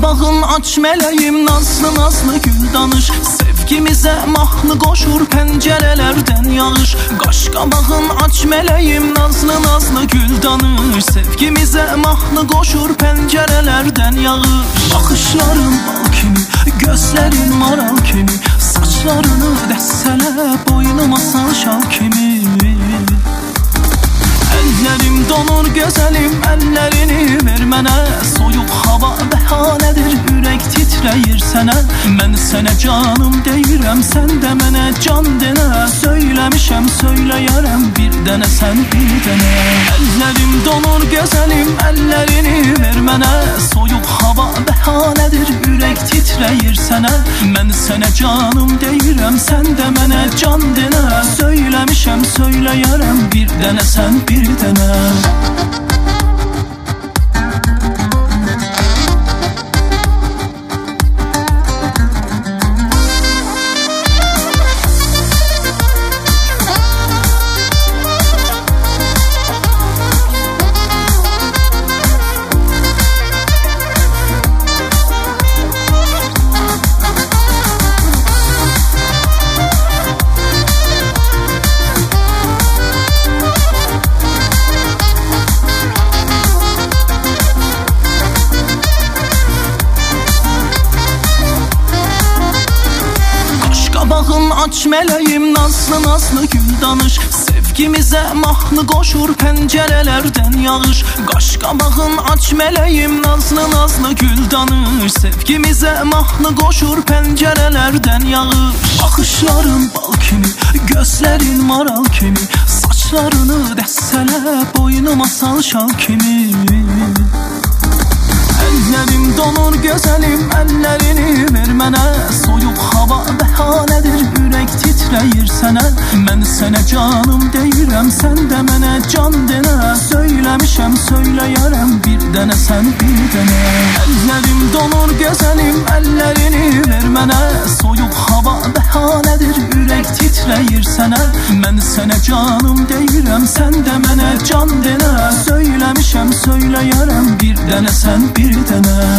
Qaşqabağın aç mələyim, nazlı nazlı gül danış. Sevgimizə mahnı qoşur pəncərələrdən yağış. Qaşqabağın aç mələyim, nazlı nazlı gül danış. Sevgimizə mahnı qoşur pəncərələrdən yağış. Baxışların bal kimi, gözlərin maral kimi, saçlarını dəstələ, boynuma sal şal kimi. Əllərim donur gözəlim, əllərini ver mənə. Soyuq hava bəhanədir, ürək titrəyir sənə. Mən sənə canım deyirəm, sən də mənə can denə. Söyləmişəm, söyləyərəm, bir dənə sən bir dənə. Əllərim donur gözəlim, əllərini ver mənə. Soyuq hava bəhanədir, ürək titrəyir sənə. Mən sənə canım deyirəm, sən də mənə can denə. Söyləmişəm, söyləyərəm, bir dənə sən bir dənə. Aç mələyim, nazlı nazlı gül danış. Sevgimizə mahnı qoşur pəncərələrdən yağış. Qaşqabağın aç mələyim, nazlı nazlı gül danış. Sevgimizə mahnı qoşur pəncərələrdən yağış. Baxışların bal kimi, gözlərin maral kimi, saçlarını dəstələ, boynuma sal şal kimi. Əllərim donur gözəlim, əllərini ver mənə. Soyuq hava bəhanədir, ürək titrəyir sənə. Mən sənə canım deyirəm, sən də mənə can denə. Söyləmişəm, söyləyərəm, bir dənə sən bir dənə. Əllərim donur gözəlim, əllərini ver mənə. Soyuq hava bəhanədir, ürək titrəyir sənə. Mən sənə canım deyirəm, sən də mənə can denə. Söyləmişəm, söyləyərəm, bir dənə sən bir dənə.